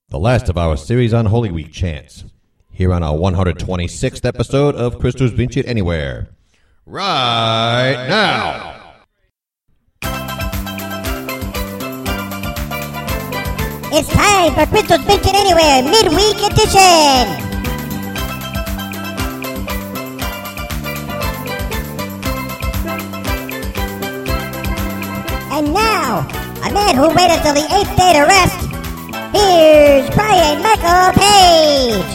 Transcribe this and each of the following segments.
the last of our series on Holy Week chants, here on our 126th episode of Christus Vincit Anywhere, right now. It's time for Christus Vincit Anywhere Midweek Edition! And now, a man who waited until the 8th day to rest, here's Brian Michael Page!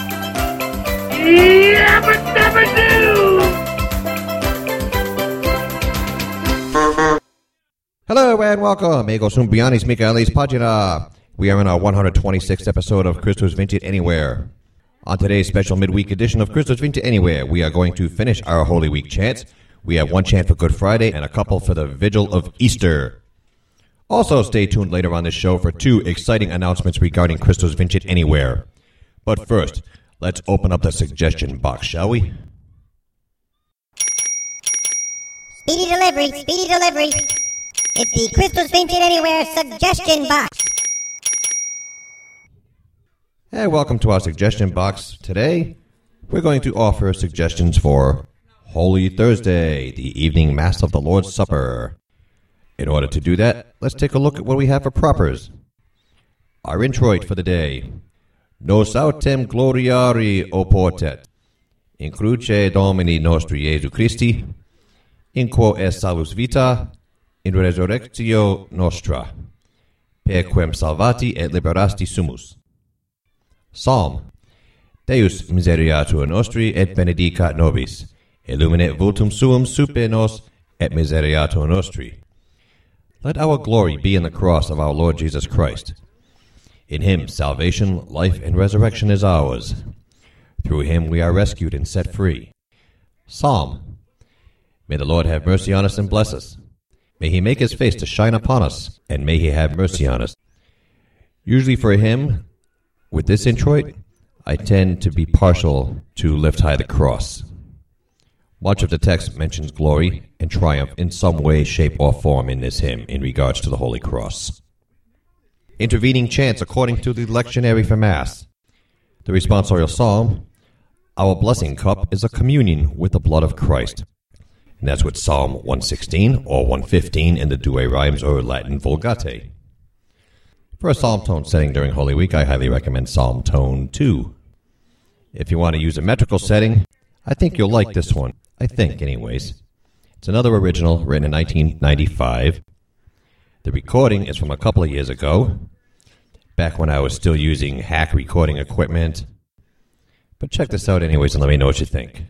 Hello and welcome, amigos umbianis Michaelis Pagina. We are in our 126th episode of Christus Vincit Anywhere. On today's special midweek edition of Christus Vincit Anywhere, we are going to finish our Holy Week chants. We have one chant for Good Friday and a couple for the Vigil of Easter. Also, stay tuned later on this show for two exciting announcements regarding Christus Vincit Anywhere. But first, let's open up the suggestion box, shall we? Speedy delivery, speedy delivery. It's the Christus Vincit Anywhere suggestion box. Hey, welcome to our suggestion box. Today, we're going to offer suggestions for Holy Thursday, the evening Mass of the Lord's Supper. In order to do that, let's take a look at what we have for propers. Our introit for the day. Nos autem gloriari oportet, in cruce Domini nostri Iesu Christi, in quo est salus vita, in resurrectio nostra, per quem salvati et liberasti sumus. Psalm. Deus miseriatur nostri et benedicat nobis, illuminate vultum suum super nos et miseriatur nostri. Let our glory be in the cross of our Lord Jesus Christ. In him salvation, life, and resurrection is ours. Through him we are rescued and set free. Psalm. May the Lord have mercy on us and bless us. May he make his face to shine upon us, and may he have mercy on us. Usually for a hymn, with this introit, I tend to be partial to Lift High the Cross. Much of the text mentions glory and triumph in some way, shape, or form in this hymn in regards to the Holy Cross. Intervening chants according to the lectionary for Mass. The responsorial psalm, our blessing cup is a communion with the blood of Christ. And that's with Psalm 116 or 115 in the Douay Rhymes or Latin Vulgate. For a psalm tone setting during Holy Week, I highly recommend Psalm Tone 2. If you want to use a metrical setting, I think you'll like this one. I think, anyways. It's another original written in 1995. The recording is from a couple of years ago, back when I was still using hack recording equipment. But check this out anyways and let me know what you think.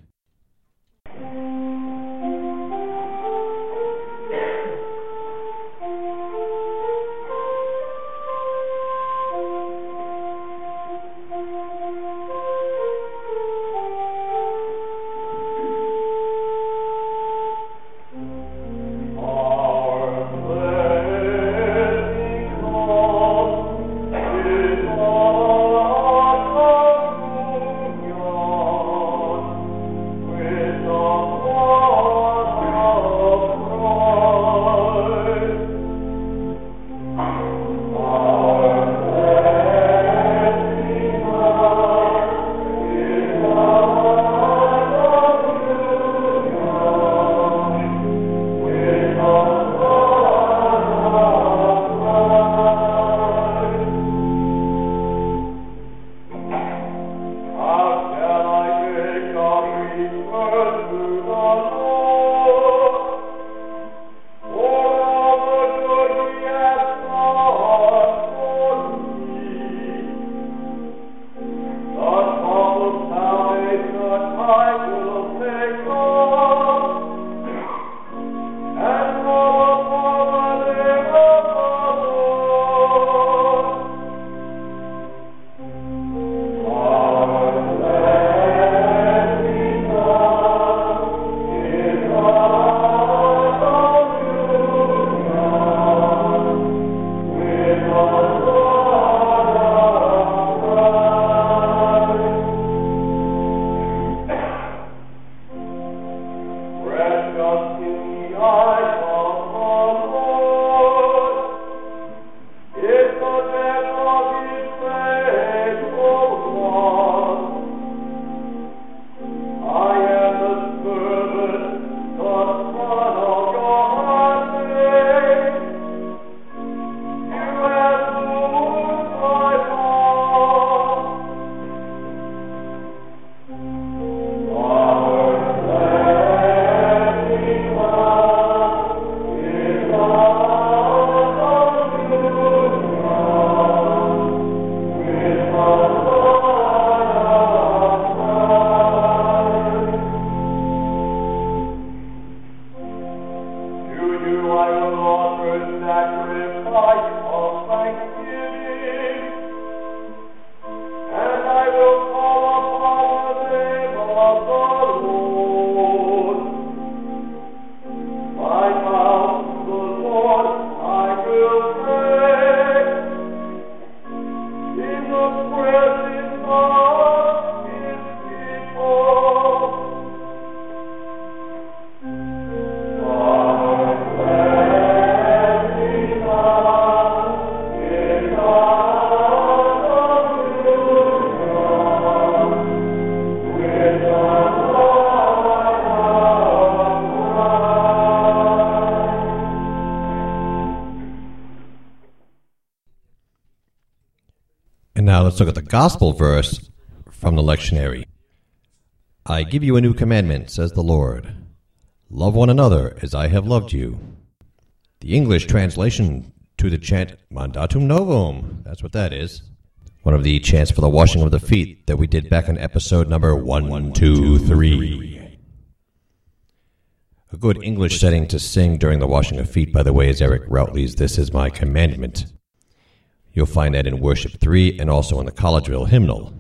And now let's look at the gospel verse from the lectionary. I give you a new commandment, says the Lord. Love one another as I have loved you. The English translation to the chant Mandatum Novum, that's what that is. One of the chants for the washing of the feet that we did back in episode number 123. A good English setting to sing during the washing of feet, by the way, is Eric Routley's This Is My Commandment. You'll find that in Worship 3 and also in the Collegeville hymnal.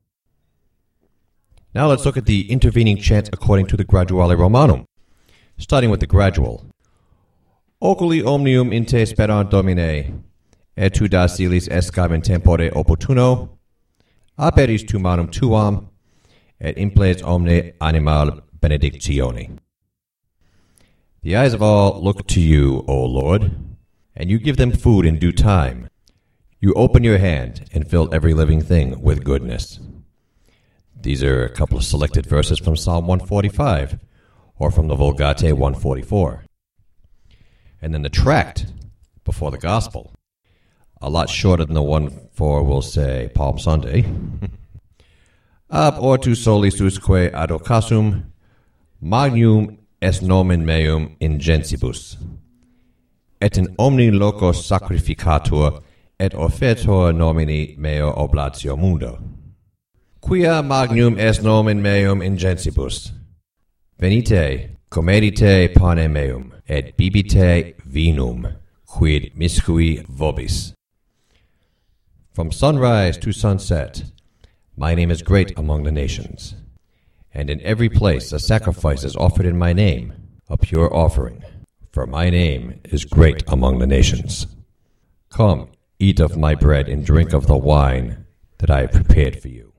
Now let's look at the intervening chants according to the Graduale Romanum, starting with the gradual. Oculi omnium in te sperant Domine, et tu dacilis escam in tempore opportuno, aperis tu manum tuam, et imples omne animal benedictione. The eyes of all look to you, O Lord, and you give them food in due time. You open your hand and fill every living thing with goodness. These are a couple of selected verses from Psalm 145, or from the Vulgate 144. And then the tract before the Gospel, a lot shorter than the one for, we'll say, Palm Sunday. Ab ortus solis usque ad occasum, magnum est nomen meum in gensibus, et in omni loco sacrificatur, et offertor nomini meo oblatio mundo. Quia magnum est nomen meum in gensibus. Venite, comedite panem meum, et bibite vinum, quid miscui vobis. From sunrise to sunset, my name is great among the nations, and in every place a sacrifice is offered in my name, a pure offering, for my name is great among the nations. Come, eat of my bread and drink of the wine that I have prepared for you.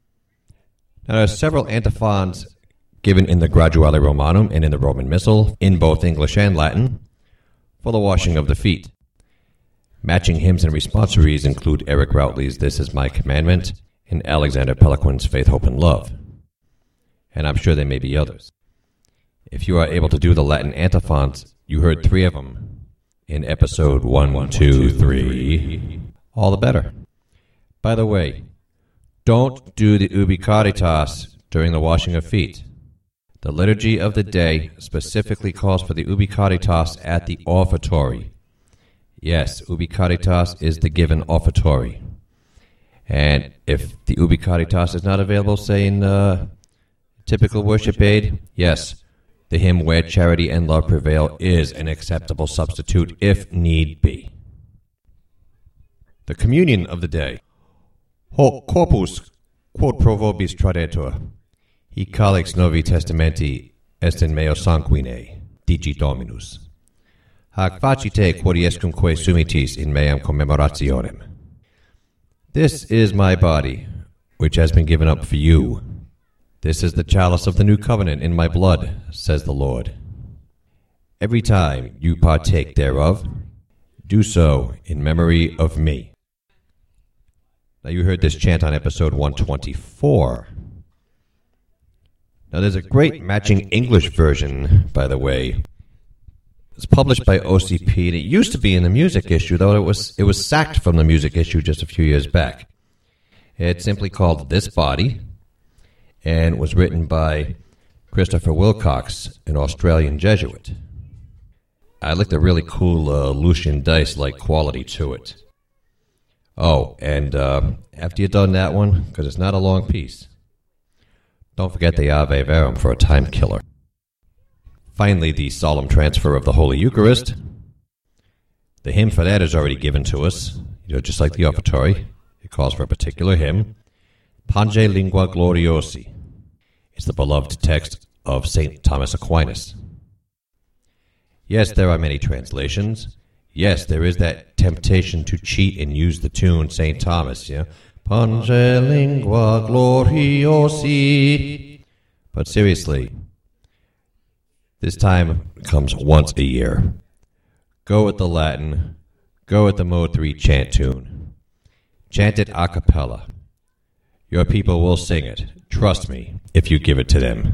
Now there are several antiphons given in the Graduale Romanum and in the Roman Missal, in both English and Latin, for the washing of the feet. Matching hymns and responsories include Eric Routley's This Is My Commandment and Alexander Peloquin's Faith, Hope, and Love. And I'm sure there may be others. If you are able to do the Latin antiphons, you heard 3 of them in episode 123, all the better. By the way, don't do the Ubi Caritas during the washing of feet. The liturgy of the day specifically calls for the Ubi Caritas at the offertory. Yes, Ubi Caritas is the given offertory. And if the Ubi Caritas is not available, say in typical worship aid, yes, the hymn Where Charity and Love Prevail is an acceptable substitute if need be. The communion of the day. Hoc corpus quod pro vobis tradetur, hi calix novi testamenti est in meo sanguine, dici Dominus. Hac facite quodiescumque sumitis in meam commemorationem. This is my body, which has been given up for you. This is the chalice of the new covenant in my blood, says the Lord. Every time you partake thereof, do so in memory of me. Now you heard this chant on episode 124. Now there's a great matching English version, by the way. It's published by OCP, and it used to be in the music issue, though it was sacked from the music issue just a few years back. It's simply called This Body, and was written by Christopher Wilcox, an Australian Jesuit. I like the really cool Lucian Dice-like quality to it. Oh, and after you've done that one, because it's not a long piece, don't forget the Ave Verum for a time killer. Finally, the solemn transfer of the Holy Eucharist. The hymn for that is already given to us, just like the offertory. It calls for a particular hymn. Pange Lingua Gloriosi. It's the beloved text of St. Thomas Aquinas. Yes, there are many translations. Yes, there is that temptation to cheat and use the tune St. Thomas, Pange lingua gloriosi. But seriously, this time comes once a year. Go with the Latin. Go with the Mode 3 chant tune. Chant it a cappella. Your people will sing it, trust me, if you give it to them.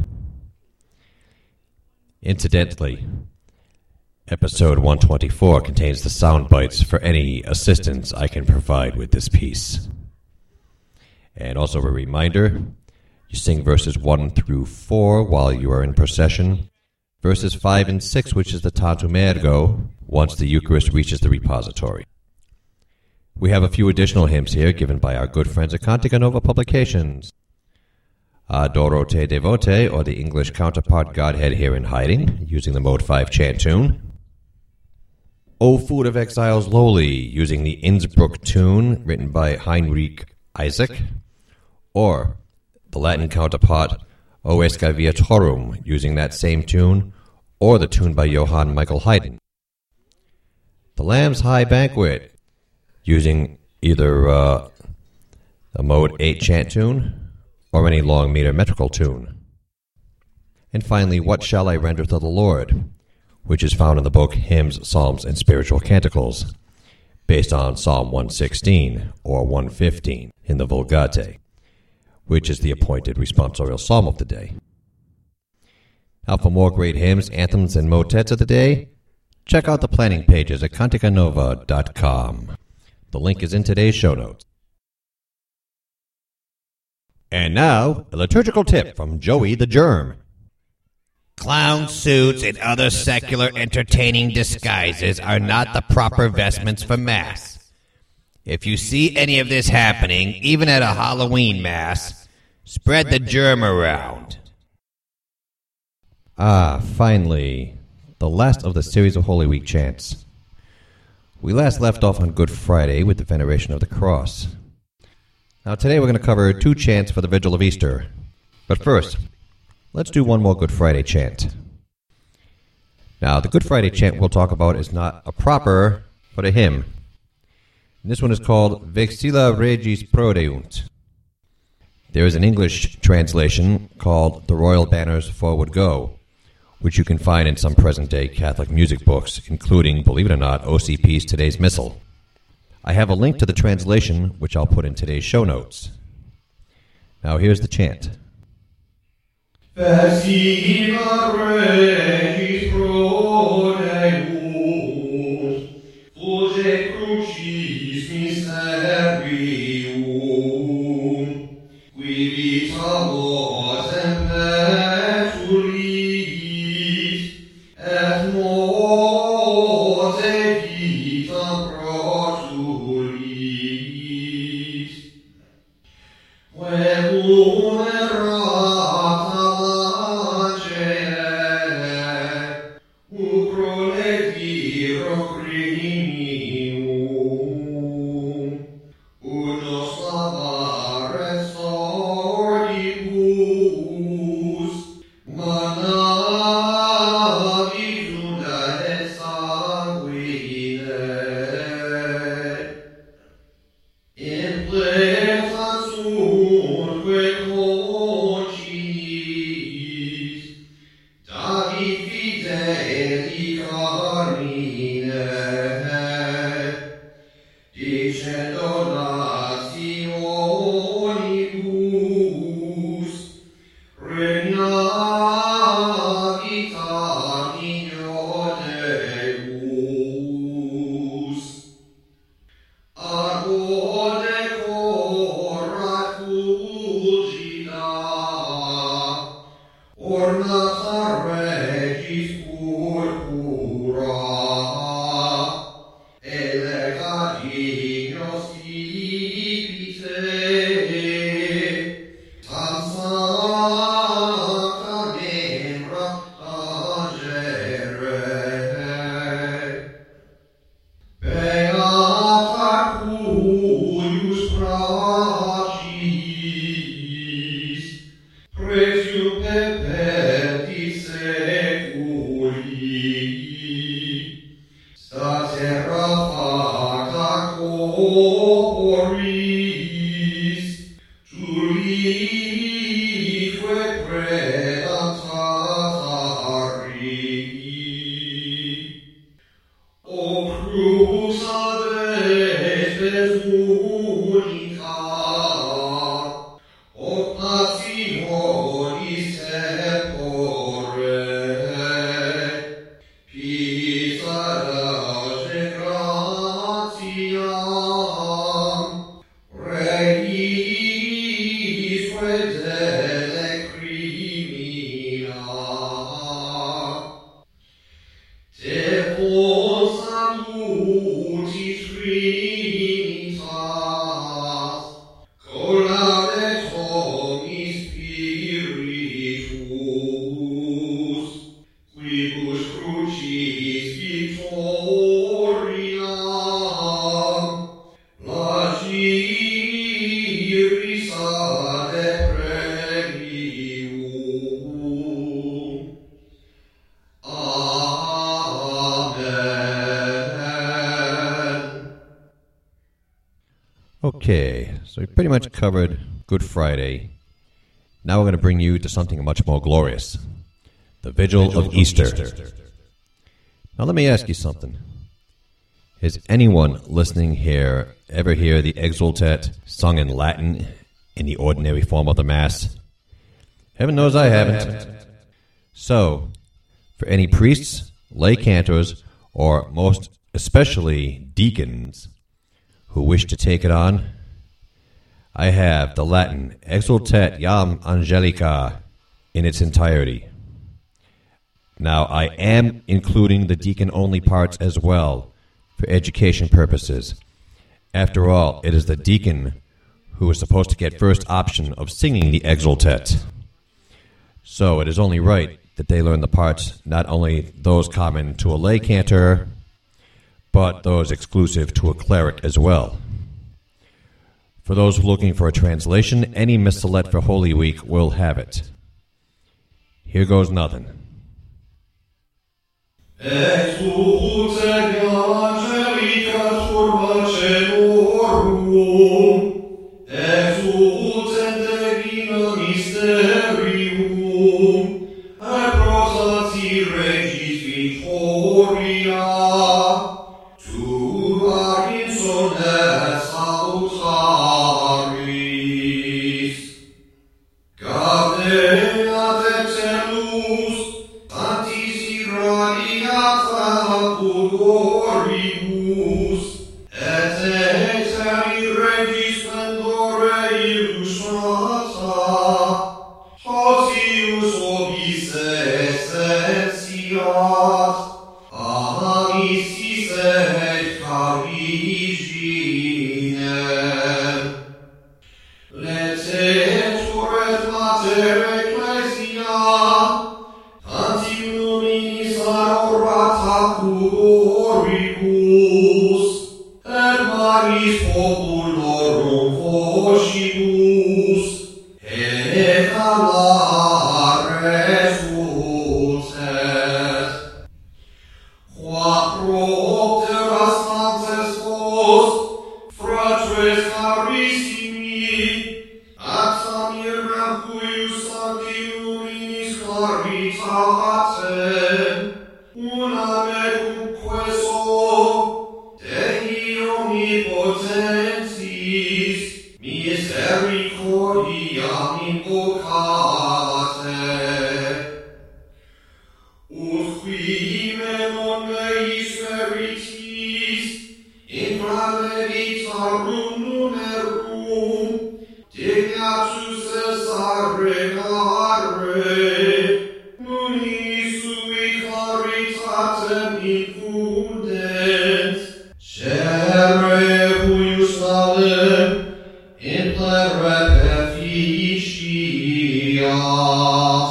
Incidentally, episode 124 contains the sound bites for any assistance I can provide with this piece. And also a reminder, you sing verses 1 through 4 while you are in procession, verses 5 and 6, which is the Tantum Ergo, once the Eucharist reaches the repository. We have a few additional hymns here given by our good friends at Cantica Nova Publications. Adoro Te Devote, or the English counterpart Godhead Here in Hiding, using the Mode 5 chant tune. O Food of Exiles Lowly, using the Innsbruck tune written by Heinrich Isaac. Or the Latin counterpart O Escaviatorum, using that same tune, or the tune by Johann Michael Haydn. The Lamb's High Banquet, using either a Mode 8 chant tune or any long meter metrical tune. And finally, What Shall I Render to the Lord, which is found in the book Hymns, Psalms, and Spiritual Canticles, based on Psalm 116 or 115 in the Vulgate, which is the appointed responsorial psalm of the day. Now, for more great hymns, anthems, and motets of the day, check out the planning pages at canticanova.com. The link is in today's show notes. And now, a liturgical tip from Joey the Germ. Clown suits and other secular entertaining disguises are not the proper vestments for Mass. If you see any of this happening, even at a Halloween Mass, spread the germ around. Finally, the last of the series of Holy Week chants. We last left off on Good Friday with the veneration of the cross. Now today we're going to cover 2 chants for the Vigil of Easter. But first, let's do one more Good Friday chant. Now, the Good Friday chant we'll talk about is not a proper, but a hymn. And this one is called Vexilla Regis Prodeunt. There is an English translation called The Royal Banners Forward Go, which you can find in some present-day Catholic music books, including, believe it or not, OCP's Today's Missal. I have a link to the translation, which I'll put in today's show notes. Now here's the chant. Vexilla Regis Prodeunt, Fulge Crucis Mysterium, qui vita votem petulis, et morte vita protulis. Quem unerata lagere, ucrole viro crimium, unos lavare sordibus, mana visuda et sanguine, impleta sunque concinis, Davi fideli carine, dicendo natio Okay, so we pretty much covered Good Friday. Now we're going to bring you to something much more glorious. The Vigil of Easter. Now let me ask you something. Has anyone listening here ever hear the Exultet sung in Latin in the ordinary form of the Mass? Heaven knows I haven't. So, for any priests, lay cantors, or most especially deacons who wish to take it on, I have the Latin Exultet Iam Angelica in its entirety. Now, I am including the deacon-only parts as well for education purposes. After all, it is the deacon who is supposed to get first option of singing the Exultet. So it is only right that they learn the parts, not only those common to a lay cantor, but those exclusive to a cleric as well. For those looking for a translation, any missalette for Holy Week will have it. Here goes nothing. Exultet Angelica turba celorum, exultet divina mysterium, et prosati regis victoria, tua insolet salutaris. Gadeat excelus, sanctis irradiata pudoribus, et exteri regis splendore illustrata, socius obis essentiat, amistis et cariginem. Letetur et mater ecclesia, tantium luminis aurata pudoribus, et maris populorum vocibus, et alares ultet. Quattro opteras nantes vos, fratres carissimi, axamir huius sancti luminis claritatem, una mecumque so, Dei omnipotentis, misericordiam invocate. Ut qui non meis veritis, infravegitarum numerum, dignatus cessare carre, munis sui claritatem infundent, cere huius salem, in plere efficiat.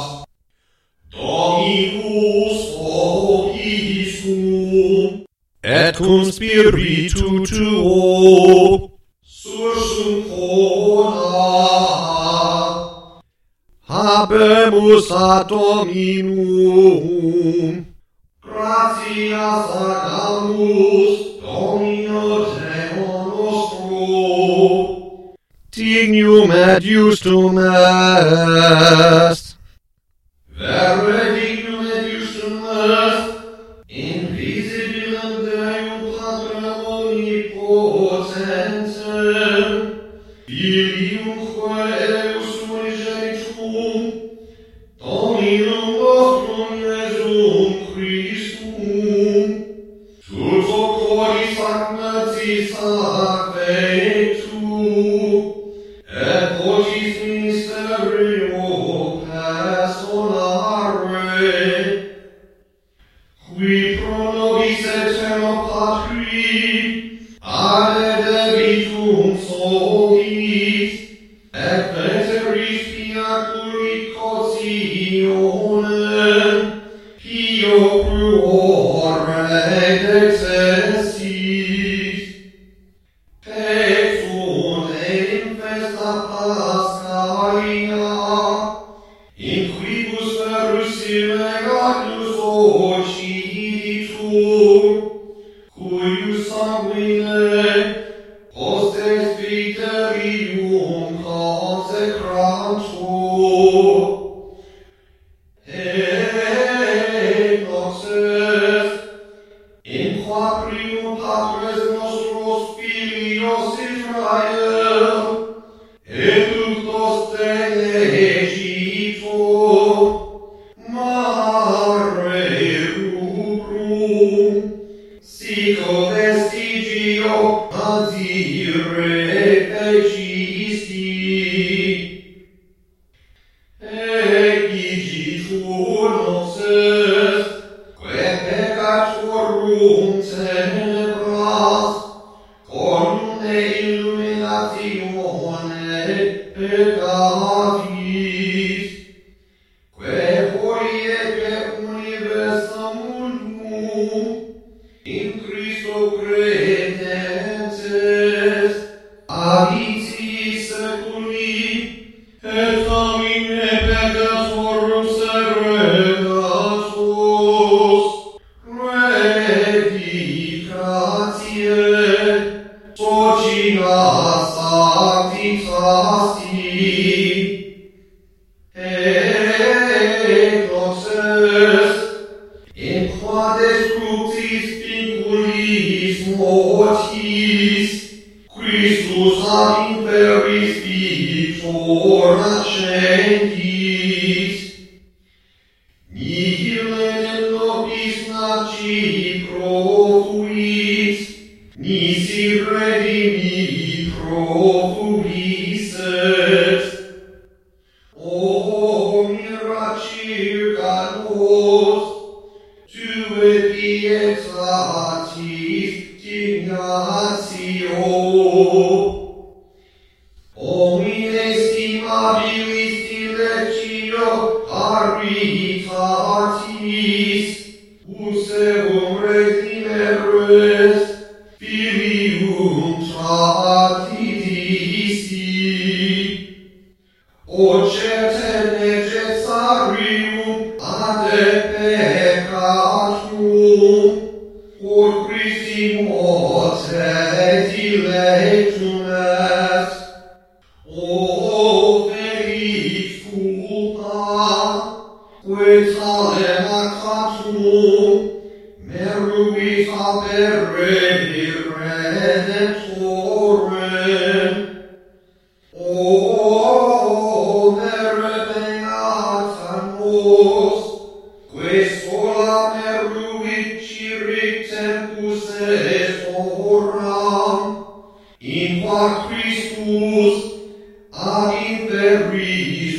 Dominus vobiscum, et cum spiritu tuo, sursum coda. Habemus ad Dominum. Gratias agamus, Domino Deo nostro. Dignum et justum est. Vere dignum et justum est, invisibilem Deum Patrem omnipotentem, Filiumque eius unigenitum, Dominum nostrum Iesum Christum, tutto coris agnatis affectu, et vocis ministerio personare, qui pro nobis eterno Patri, ad debitum solis, et veteris fiaculi cautionem, pio pruore dexestis, pectunt et infesta Pascalia, in quibus verusime agnus occiditur, cuius sanguine post ex vita ministerium consecrantur. Enoxes, in qua primum patres nostros filios Israel, eductos de Egipto, mare rubrum, sico vestigio adire existi. Egitur noxes, que peccatorum tenebras, conune illuminatione peccatis, que horiece universum mundum, in Christo credentes, aditi seculi, et amine peccatorum segregatus, redicatiae, socina sanctitati, ecloxes, in qua destructis vinculis mortis, Christus ad imperis victor nascentis, nihil in nobis naci profuit, nisi redimi profuisset. O mira circa nos, tu et pietatis dignatio. Omine estimabilis dilectio caritatis, usebum redimeres filium tradidisti. O certe necessarium ad peccatum, quod Christi morte dilectum est. O felix culpa, que talem accatum, meruit apere redemptorem. O vere beata nos, que sola meruit cirit tempus est oram, in qua Christus ad imperis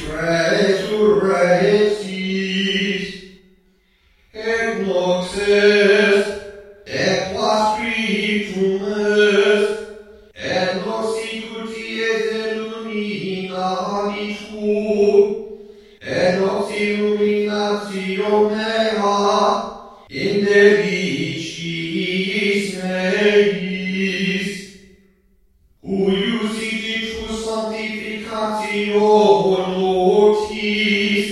resurrexit. Et noxes, et qua spiritum est, et nox sicuties illuminabitur, et nox illuminatio mea in deliciis meis, huius igitus sanctificatio noctis,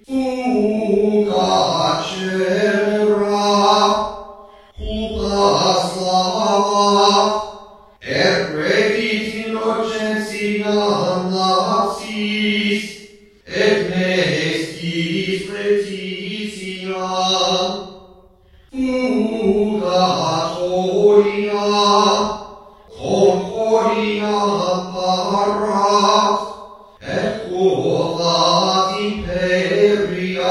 fuga celera, culpa slavat, et redit innocentia natis, et mestis pretitia, fugatoria, concordia parat, et quotat imperia,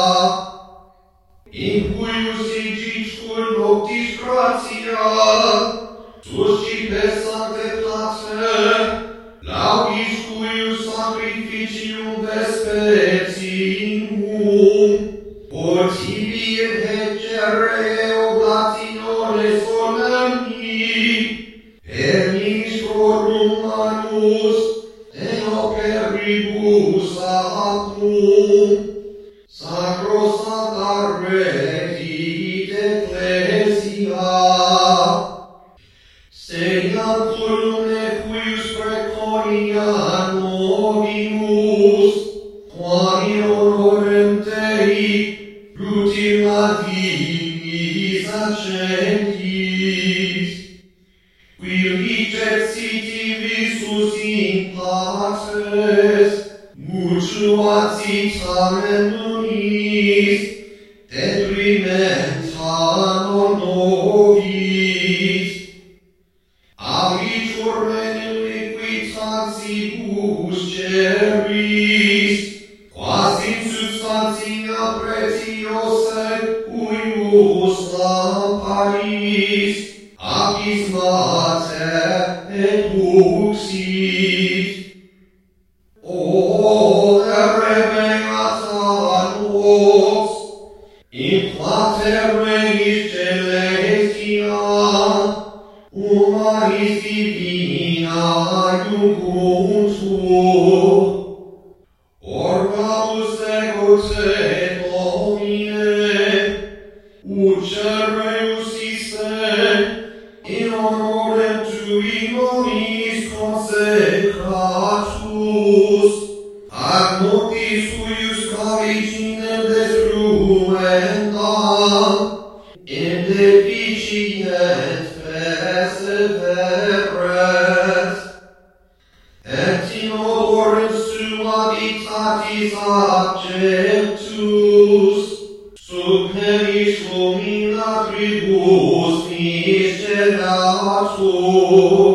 in cuius igitur noctis gratia, suscipes sancte place, laudis cuius sacrificium vespertinum, por tibi in hecere oblatinore solemni, per ministrorum manus, en operibus apum, sacro sancta regit ecclesia. Segnam culum nequius preconia novimus, quam in honorem Dei rutima dignis ascentis, qui licet siti visus sin paces, mutuati tamen unis, detrimenta non nobis. Abitur in liquidatibus ceris, quas in substantia pretiosa uius lamparis, apis mater et uxit. O revengat nos, in pater regis celestia, humanis divina iuncuntur, orgamus ego te domine, ucereus iste, in honorem tui nominis consecratus, ad noctis huius cavicinem destruendam, in deficient perseverans, et in oborem sua habitatis abjectus, sub penis lumina tribus misceratur,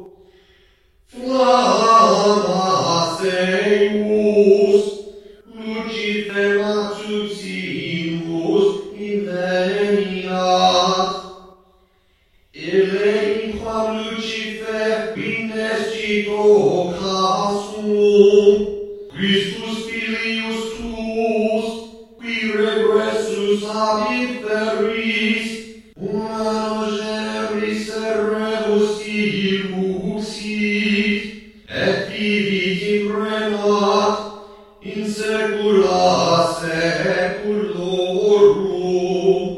flammas eius, Lucifer matutinus inveniat, ille in quam Lucifer inescit occasum, Christus filius tuus, qui regressus ab inferis, humano generis rebus iluxit, et vivit in renat, in saecula saeculorum.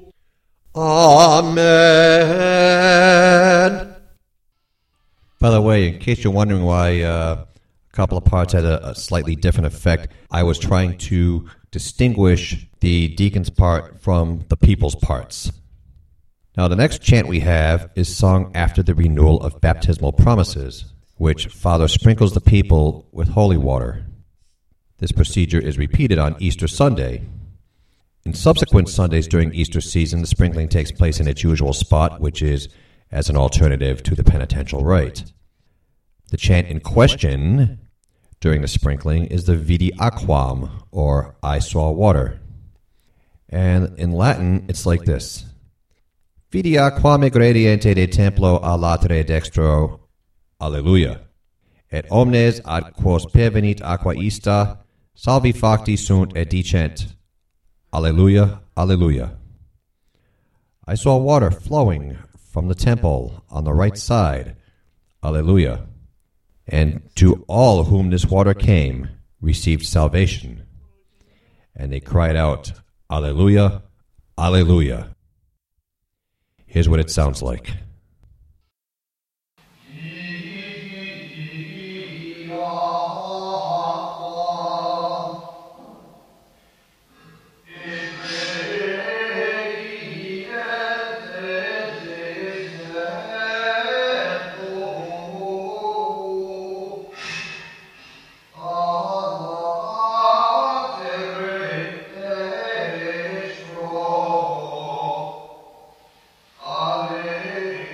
Amen. By the way, in case you're wondering why a couple of parts had a slightly different effect, I was trying to distinguish the deacon's part from the people's parts. Now, the next chant we have is sung after the renewal of baptismal promises, which Father sprinkles the people with holy water. This procedure is repeated on Easter Sunday. In subsequent Sundays during Easter season, the sprinkling takes place in its usual spot, which is as an alternative to the penitential rite. The chant in question during the sprinkling is the Vidi Aquam, or I saw water. And in Latin, it's like this. Vidi aquam gradiente de templo a latere dextro, Alleluia. Et omnes ad quos pervenit aqua ista, salvi facti sunt et dicent, Alleluia, Alleluia. I saw water flowing from the temple on the right side, Alleluia. And to all whom this water came, received salvation. And they cried out, Alleluia, Alleluia. Here's what it sounds like. Alleluia.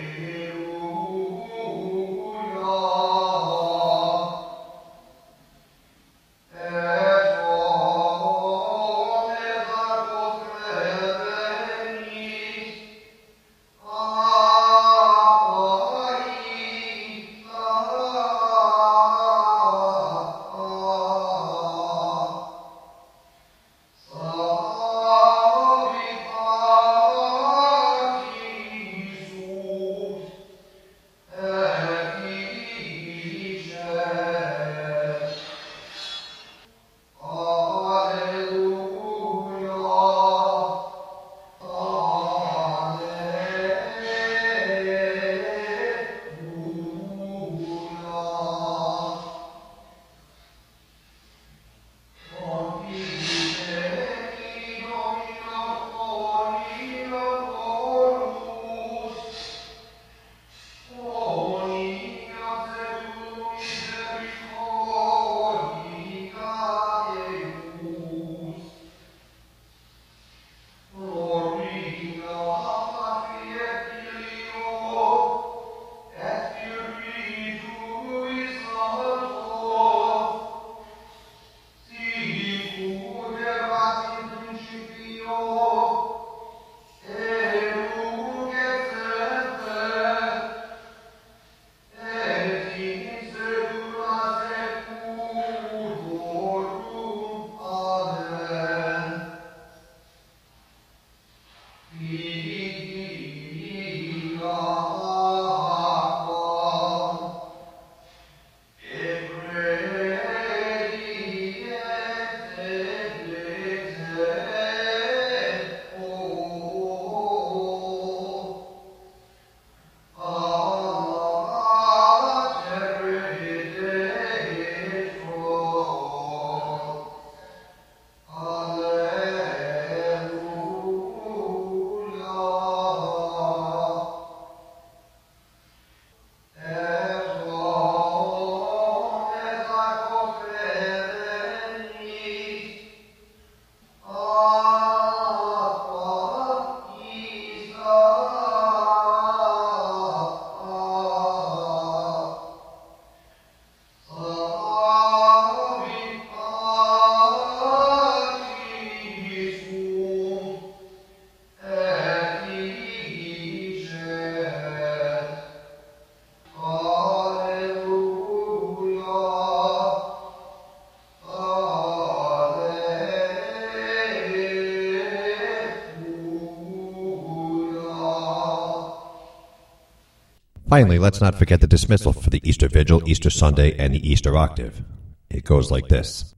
Finally, let's not forget the dismissal for the Easter Vigil, Easter Sunday, and the Easter Octave. It goes like this.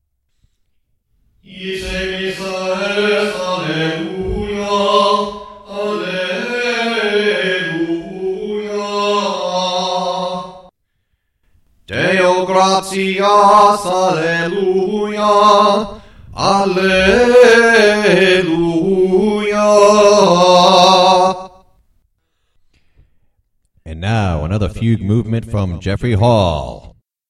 Deo gratias, alleluia, alleluia. And now, another fugue movement from Jeffrey Hall.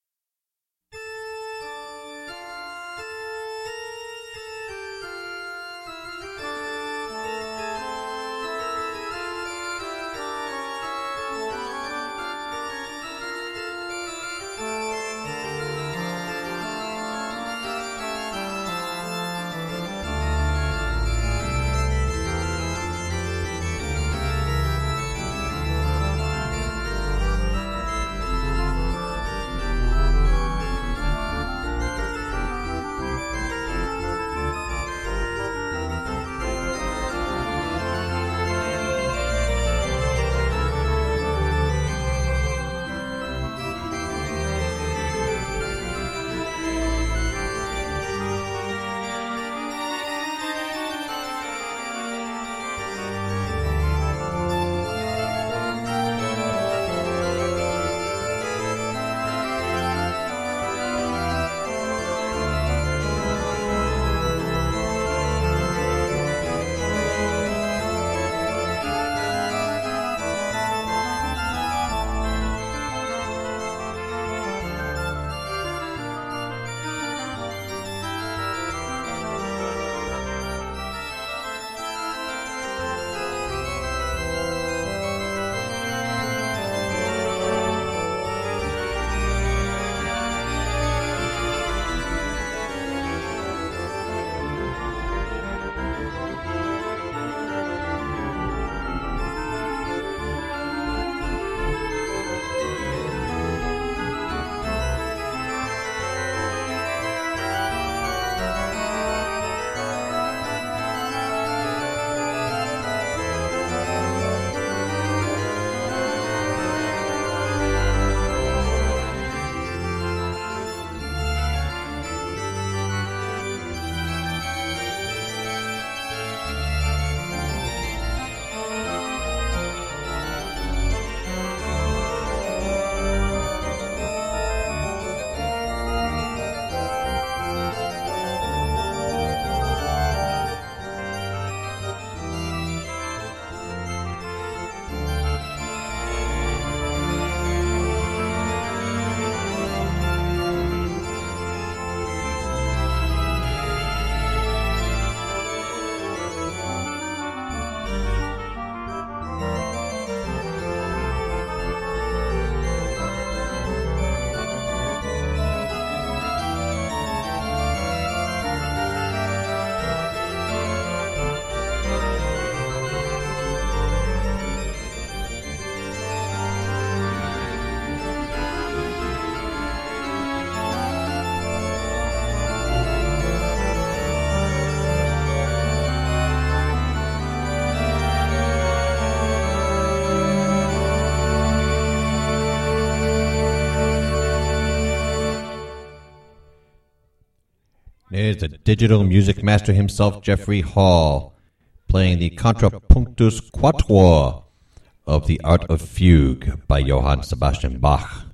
There's the digital music master himself, Jeffrey Hall, playing the Contrapunctus Quatuor of The Art of Fugue by Johann Sebastian Bach.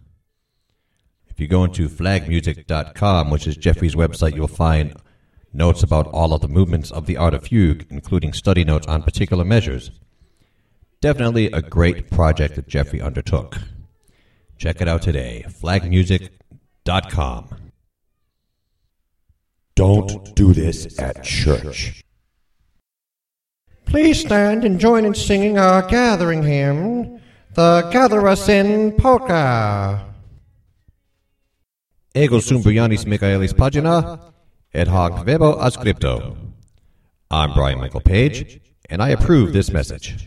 If you go into flagmusic.com, which is Jeffrey's website, you'll find notes about all of the movements of The Art of Fugue, including study notes on particular measures. Definitely a great project that Jeffrey undertook. Check it out today, flagmusic.com. Don't do this at church. Please stand and join in singing our gathering hymn, the Gather Us In Polka. Ego sum Brianis Michaelis Pagina, et hoc vebo ascripto. I'm Brian Michael Page, and I approve this message.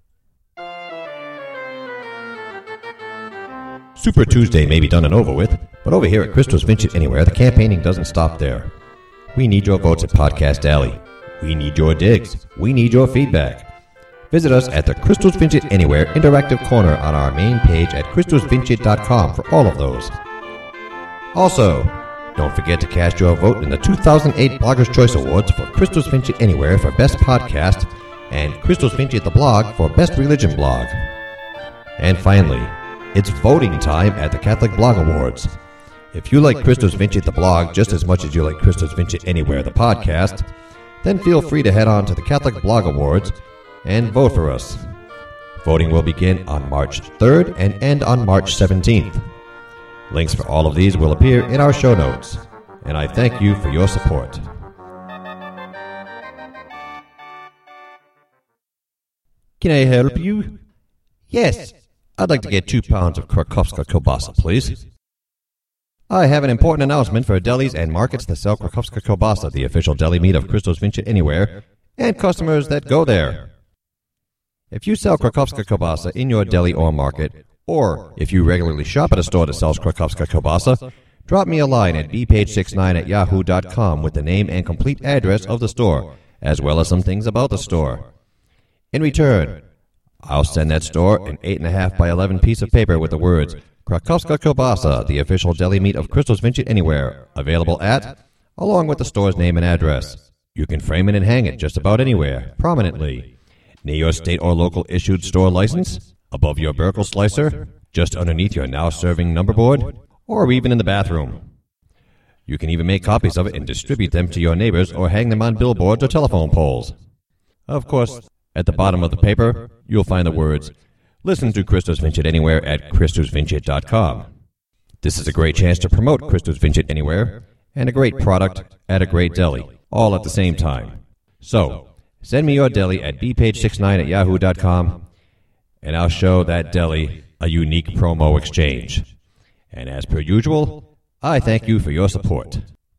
Super Tuesday may be done and over with, but over here at Christos Vincit Anywhere, the campaigning doesn't stop there. We need your votes at Podcast Alley. We need your digs. We need your feedback. Visit us at the Crystals Vintage Anywhere interactive corner on our main page at crystalsvintage.com for all of those. Also, don't forget to cast your vote in the 2008 Bloggers' Choice Awards for Crystals Vintage Anywhere for Best Podcast and Crystals Vintage the Blog for Best Religion Blog. And finally, it's voting time at the Catholic Blog Awards. If you like Crystals Vintage the Blog just as much as you like Crystals Vintage Anywhere the podcast, then feel free to head on to the Catholic Blog Awards and vote for us. Voting will begin on March 3rd and end on March 17th. Links for all of these will appear in our show notes, and I thank you for your support. Can I help you? Yes, I'd like to get 2 pounds of Krakowska kielbasa, please. I have an important announcement for delis and markets that sell Krakowska kielbasa, the official deli meat of Crystals Vintage Anywhere, and customers that go there. If you sell Krakowska kielbasa in your deli or market, or if you regularly shop at a store that sells Krakowska kielbasa, drop me a line at bpage69@yahoo.com with the name and complete address of the store, as well as some things about the store. In return, I'll send that store an 8.5 by 11 piece of paper with the words, Krakowska kielbasa, the official deli meat of Crystals Vintage Anywhere, available at, along with the store's name and address. You can frame it and hang it just about anywhere, prominently. Near your state or local issued store license, above your Burkle slicer, just underneath your now serving number board, or even in the bathroom. You can even make copies of it and distribute them to your neighbors or hang them on billboards or telephone poles. Of course, at the bottom of the paper, you'll find the words, Listen to Crystals Vintage Anywhere at crystalsvintage.com. This is a great chance to promote Crystals Vintage Anywhere and a great product at a great deli, all at the same time. So, send me your deli at bpage69@yahoo.com, and I'll show that deli a unique promo exchange. And as per usual, I thank you for your support.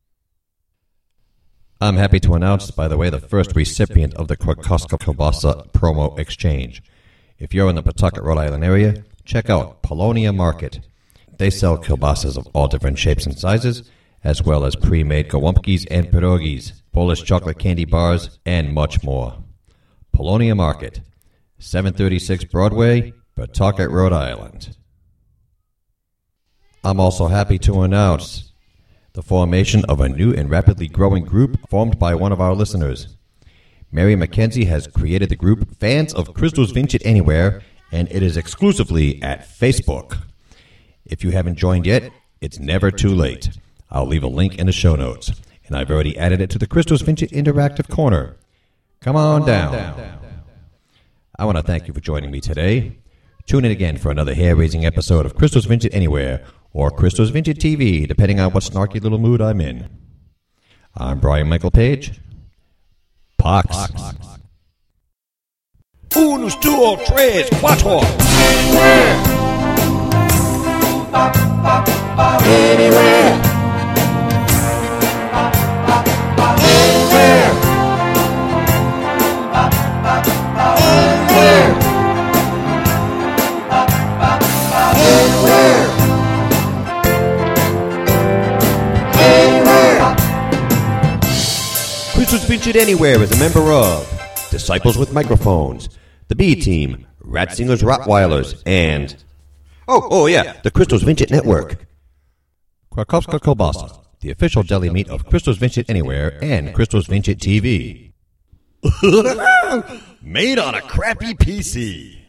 I'm happy to announce, by the way, the first recipient of the Krakowska kielbasa promo exchange. If you're in the Pawtucket, Rhode Island area, check out Polonia Market. They sell kielbasas of all different shapes and sizes, as well as pre-made gołąbkis and pierogis, Polish chocolate candy bars, and much more. Polonia Market, 736 Broadway, Pawtucket, Rhode Island. I'm also happy to announce the formation of a new and rapidly growing group formed by one of our listeners. Mary McKenzie has created the group Fans of Crystals Vintage Anywhere, and it is exclusively at Facebook. If you haven't joined yet, it's never too late. I'll leave a link in the show notes, and I've already added it to the Crystals Vintage Interactive Corner. Come on down. I want to thank you for joining me today. Tune in again for another hair-raising episode of Crystals Vintage Anywhere, or Crystals Vintage TV, depending on what snarky little mood I'm in. I'm Brian Michael Page. Pax. Unos, dos, tres, cuatro. Anywhere. Crystals Vintage Anywhere is a member of Disciples with Microphones, the B Team, Ratsingers Rottweilers, and the Crystals Vintage Network. Krakowska kielbasa, the official deli meat of Crystals Vintage Anywhere and Crystals Vintage TV. Made on a crappy PC.